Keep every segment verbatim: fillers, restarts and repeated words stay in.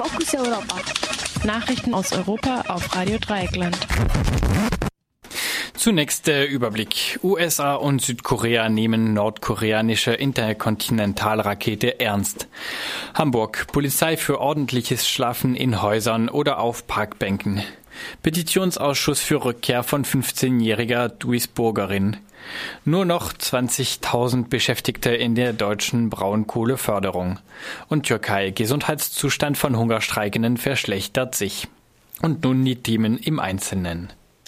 Fokus Europa. Nachrichten aus Europa auf Radio Dreieckland. Zunächst der Überblick. U S A und Südkorea nehmen nordkoreanische Interkontinentalrakete ernst. Hamburg. Polizei für ordentliches Schlafen in Häusern oder auf Parkbänken. Petitionsausschuss für Rückkehr von fünfzehnjähriger Duisburgerin. Nur noch zwanzigtausend Beschäftigte in der deutschen Braunkohleförderung. Und Türkei. Gesundheitszustand von Hungerstreikenden verschlechtert sich. Und nun die Themen im Einzelnen.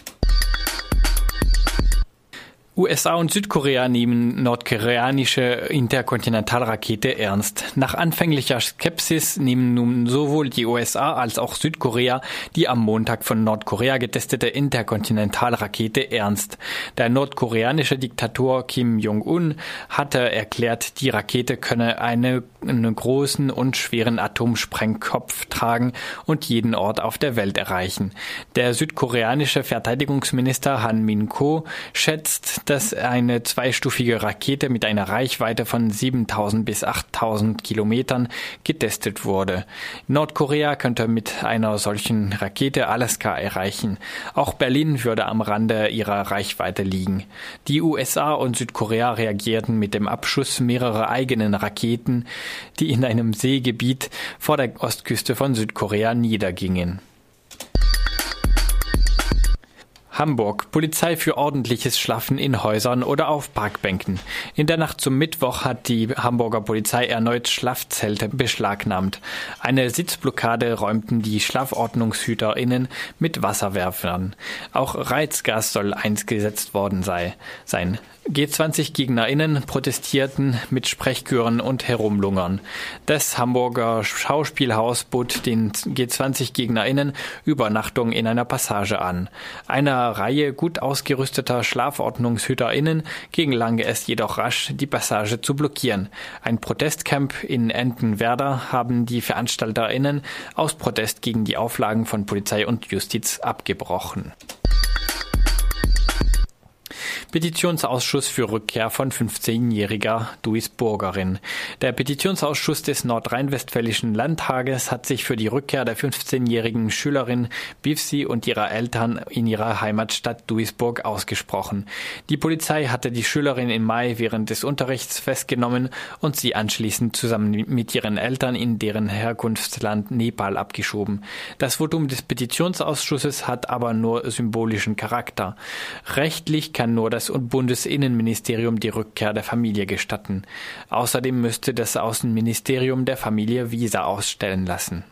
U S A und Südkorea nehmen nordkoreanische Interkontinentalrakete ernst. Nach anfänglicher Skepsis nehmen nun sowohl die U S A als auch Südkorea die am Montag von Nordkorea getestete Interkontinentalrakete ernst. Der nordkoreanische Diktator Kim Jong-un hatte erklärt, die Rakete könne eine, einen großen und schweren Atomsprengkopf tragen und jeden Ort auf der Welt erreichen. Der südkoreanische Verteidigungsminister Han Min-ko schätzt, dass eine zweistufige Rakete mit einer Reichweite von siebentausend bis achttausend Kilometern getestet wurde. Nordkorea könnte mit einer solchen Rakete Alaska erreichen. Auch Berlin würde am Rande ihrer Reichweite liegen. Die U S A und Südkorea reagierten mit dem Abschuss mehrerer eigenen Raketen, die in einem Seegebiet vor der Ostküste von Südkorea niedergingen. Hamburg. Polizei für ordentliches Schlafen in Häusern oder auf Parkbänken. In der Nacht zum Mittwoch hat die Hamburger Polizei erneut Schlafzelte beschlagnahmt. Eine Sitzblockade räumten die SchlafordnungshüterInnen mit Wasserwerfern. Auch Reizgas soll eingesetzt worden sei, sein. G zwanzig-GegnerInnen protestierten mit Sprechchören und Herumlungern. Das Hamburger Schauspielhaus bot den G zwanzig-GegnerInnen Übernachtung in einer Passage an. Einer Reihe gut ausgerüsteter SchlafordnungshüterInnen gelang es jedoch rasch, die Passage zu blockieren. Ein Protestcamp in Entenwerder haben die VeranstalterInnen aus Protest gegen die Auflagen von Polizei und Justiz abgebrochen. Petitionsausschuss für Rückkehr von fünfzehnjähriger Duisburgerin. Der Petitionsausschuss des Nordrhein-Westfälischen Landtages hat sich für die Rückkehr der fünfzehnjährigen Schülerin Bivsi und ihrer Eltern in ihrer Heimatstadt Duisburg ausgesprochen. Die Polizei hatte die Schülerin im Mai während des Unterrichts festgenommen und sie anschließend zusammen mit ihren Eltern in deren Herkunftsland Nepal abgeschoben. Das Votum des Petitionsausschusses hat aber nur symbolischen Charakter. Rechtlich kann nur das Bundesinnenministerium die Rückkehr der Familie gestatten. Außerdem müsste das Außenministerium der Familie Visa ausstellen lassen.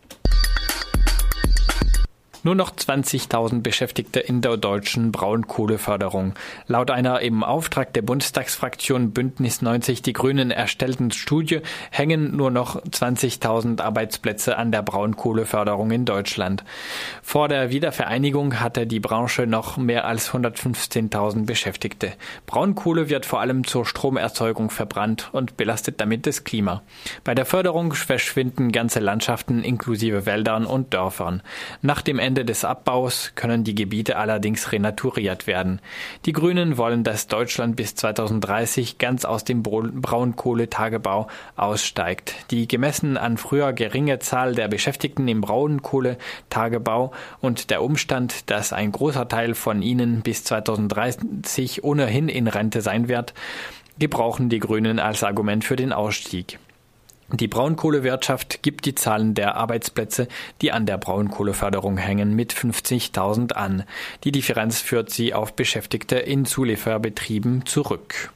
Nur noch zwanzigtausend Beschäftigte in der deutschen Braunkohleförderung. Laut einer im Auftrag der Bundestagsfraktion Bündnis neunzig Die Grünen erstellten Studie hängen nur noch zwanzigtausend Arbeitsplätze an der Braunkohleförderung in Deutschland. Vor der Wiedervereinigung hatte die Branche noch mehr als hundertfünfzehntausend Beschäftigte. Braunkohle wird vor allem zur Stromerzeugung verbrannt und belastet damit das Klima. Bei der Förderung verschwinden ganze Landschaften inklusive Wäldern und Dörfern. Nach dem Ende des Abbaus können die Gebiete allerdings renaturiert werden. Die Grünen wollen, dass Deutschland bis zweitausenddreißig ganz aus dem Braunkohletagebau aussteigt. Die gemessen an früher geringe Zahl der Beschäftigten im Braunkohletagebau und der Umstand, dass ein großer Teil von ihnen bis zweitausenddreißig ohnehin in Rente sein wird, gebrauchen die Grünen als Argument für den Ausstieg. Die Braunkohlewirtschaft gibt die Zahlen der Arbeitsplätze, die an der Braunkohleförderung hängen, mit fünfzigtausend an. Die Differenz führt sie auf Beschäftigte in Zulieferbetrieben zurück.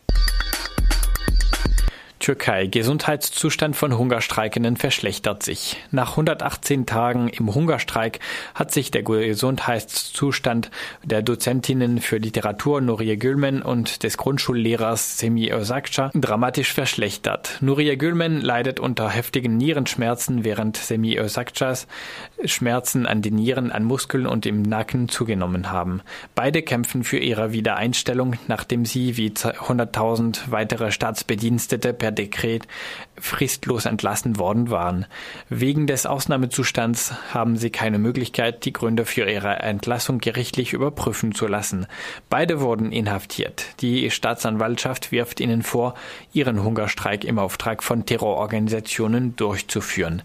Türkei. Gesundheitszustand von Hungerstreikenden verschlechtert sich. Nach hundertachtzehn Tagen im Hungerstreik hat sich der Gesundheitszustand der Dozentinnen für Literatur Nuriye Gülmen und des Grundschullehrers Semih Özakca dramatisch verschlechtert. Nuriye Gülmen leidet unter heftigen Nierenschmerzen, während Semih Özakcas Schmerzen an den Nieren, an Muskeln und im Nacken zugenommen haben. Beide kämpfen für ihre Wiedereinstellung, nachdem sie wie hunderttausend weitere Staatsbedienstete per Dekret fristlos entlassen worden waren. Wegen des Ausnahmezustands haben sie keine Möglichkeit, die Gründe für ihre Entlassung gerichtlich überprüfen zu lassen. Beide wurden inhaftiert. Die Staatsanwaltschaft wirft ihnen vor, ihren Hungerstreik im Auftrag von Terrororganisationen durchzuführen.